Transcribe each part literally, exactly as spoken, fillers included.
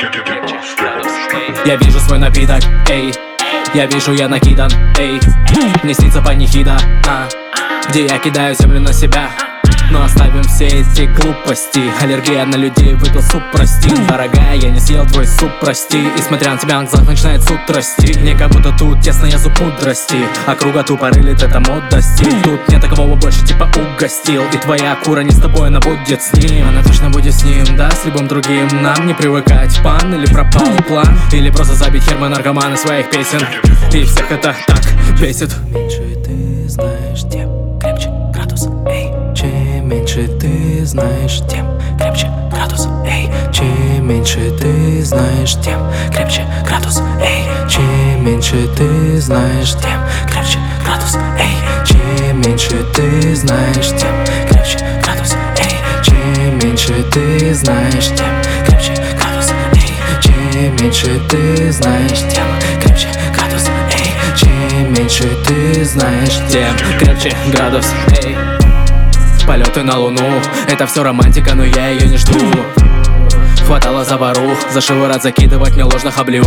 Я вижу свой напиток, эй. Я вижу, я накидан, эй. Мне снится панихида, а, где я кидаю землю на себя. Но оставим все эти глупости. Аллергия на людей, выпил суп, прости. Дорогая, я не съел твой суп, прости. И смотря на тебя, глаз начинает суд расти. Мне как будто тут тесно, я зуб мудрости. А круга тупо рылит, это модности. Тут нет такого больше, типа угостил. И твоя кура не с тобой, она будет с ним. Она точно будет с ним, да, с любым другим. Нам не привыкать, пан или пропал план. Или просто забить хер мы наркоманы своих песен. И всех это так бесит. Меньше ты знаешь, тем крепче градус, эй. Чем меньше ты знаешь, тем крепче градус, эй. Чем меньше ты знаешь, тем крепче градус, эй. Чем меньше ты знаешь, тем крепче градус, эй. Чем меньше ты знаешь, тем крепче градус, эй. Чем меньше ты знаешь, тем крепче градус, эй. Чем меньше ты знаешь, тем крепче градус, эй. Чем меньше ты знаешь, тем крепче градус, эй. Полеты на луну, это все романтика, но я ее не жду. Хватало за вору, за шиворот закидывать мне ложных облив.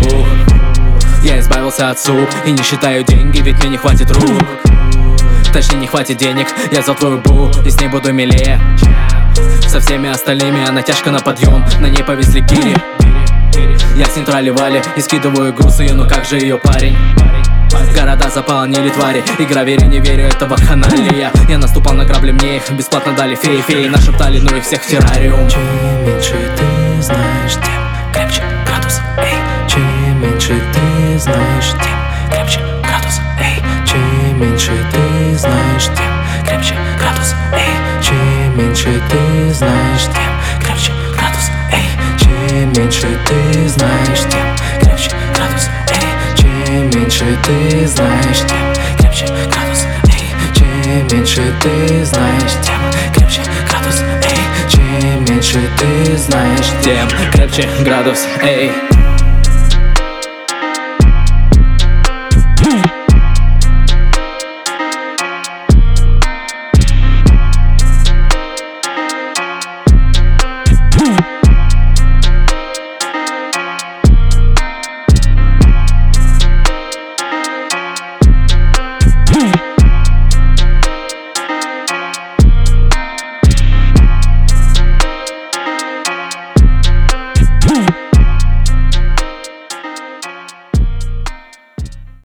Я избавился от суп и не считаю деньги, ведь мне не хватит рук. Точнее не хватит денег, я взял твою бу и с ней буду милее. Со всеми остальными она тяжко на подъем, на ней повезли гири. Я с ней тролливали и скидываю грузы, ну как же ее парень. Города заполонили твари, и гравери не верю, это вакханалия. Я наступал на грабли, мне их бесплатно дали феи. Феи нашептали, ну и всех в террариум. Чем меньше ты знаешь, тем крепче градус, эй. Чем меньше ты знаешь, тем крепче градус, эй. Чем меньше ты знаешь, тем крепче градус, эй. Чем меньше ты знаешь, тем крепче градус, эй. Чем меньше ты знаешь, тем крепче градус, эй. Чем меньше ты знаешь, тем крепче градус, эй. Чем меньше ты знаешь, тем крепче градус, эй. Чем меньше ты знаешь, тем крепче градус, эй.